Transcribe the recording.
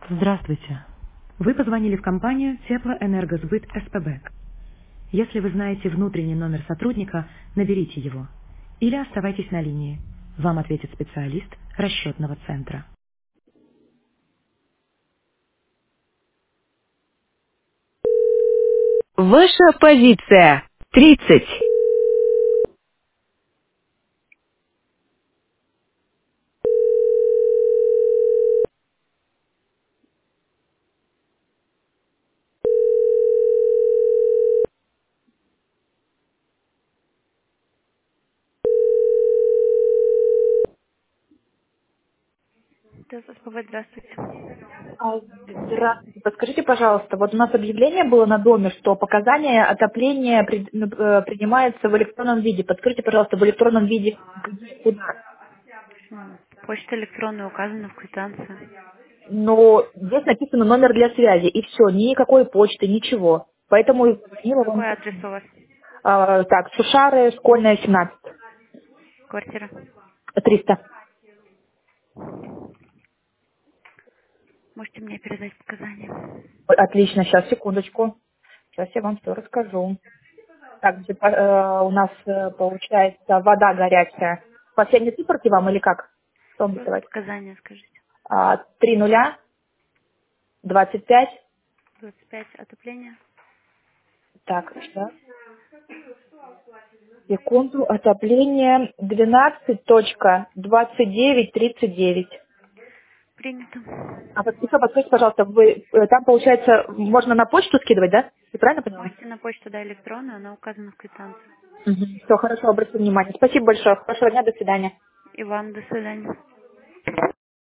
Здравствуйте. Вы позвонили в компанию Теплоэнергосбыт СПБ. Если вы знаете внутренний номер сотрудника, наберите его. Или оставайтесь на линии. Вам ответит специалист расчетного центра. Ваша позиция. 30. Да, СПБ, здравствуйте. Здравствуйте. Подскажите, пожалуйста, вот у нас объявление было на доме, что показания отопления принимаются в электронном виде. Подскажите, пожалуйста, в электронном виде куда? Почта электронная указана в квитанции. Но здесь написано номер для связи, и все, никакой почты, ничего. Поэтому и звонила вам. Какой адрес у вас? Так, Сушары, школьная, 17, Квартира. 300. Можете мне передать показания? Отлично, сейчас, секундочку. Сейчас я вам все расскажу. Так, значит, у нас получается вода горячая. Последние циферки вам или как? Что вам Просто диктовать? показания скажите. 3 нуля, 25. 25 отопления. Так, сейчас. Секунду. Отопление 12.2939. Принято. Еще подскажите, пожалуйста, вы там, получается, можно на почту скидывать, да? Я правильно поняла? Можете на почту, да, электронную, она указана в квитанции. Все, хорошо, обратите внимание. Спасибо большое. Хорошего дня, до свидания. И вам до свидания.